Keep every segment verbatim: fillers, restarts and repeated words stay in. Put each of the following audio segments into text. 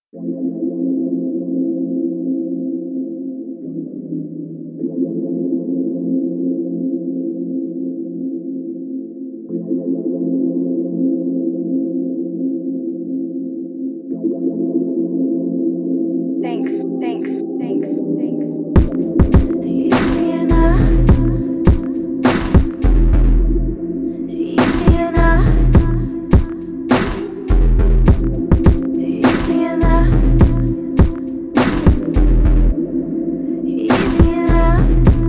Thanks, thanks, thanks, thanks. Easy enough. Easy enough. Easy enough. Easy enough.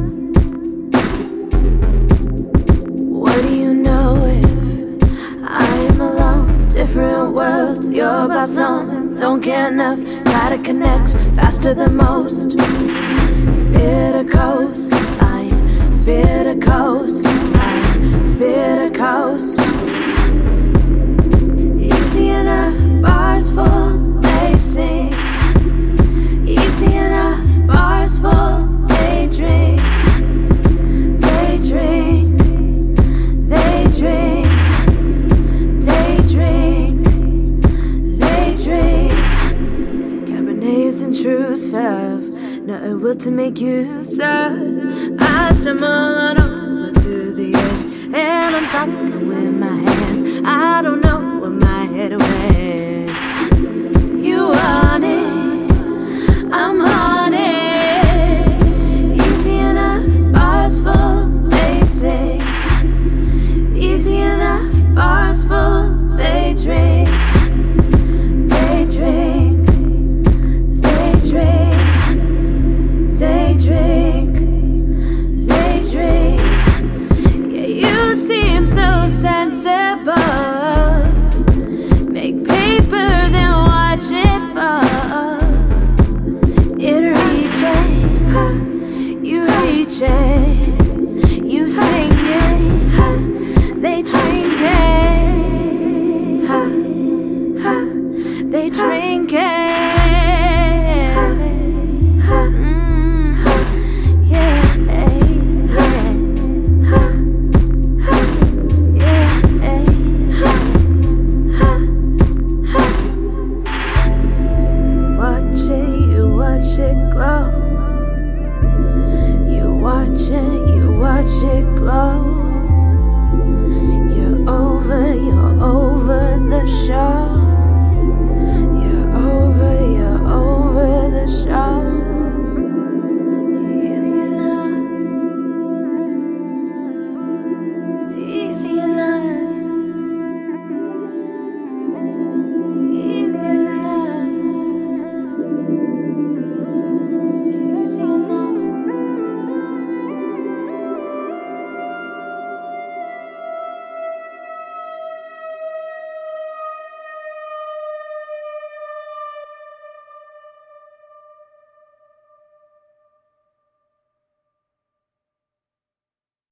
What do you know if I am alone? Different worlds, you're about something, don't care enough. Gotta connect faster than most. Spear to coastline, spear to coastline, spear to coast. Easy enough, bars full, they sing. Easy enough, bars full, they drink. They drink, they drink, they drink, they drink. Cabernet is intrusive, nothing will to make use of. I stumble on over to the edge, and I'm talking with my hands. I don't know where my head went. You want it, I'm on it. Easy enough, bars full, they say. Easy enough, bars full, they drink. They drink, they drink, they drink, they drink. Yeah, you seem so sensible. Make paper, then watch it fall. It reaches, you reach it, you sing it, they drink it, they drink it. Mm, yeah, yeah, yeah. Watch it, you watch it glow. You watch it, you watch it glow.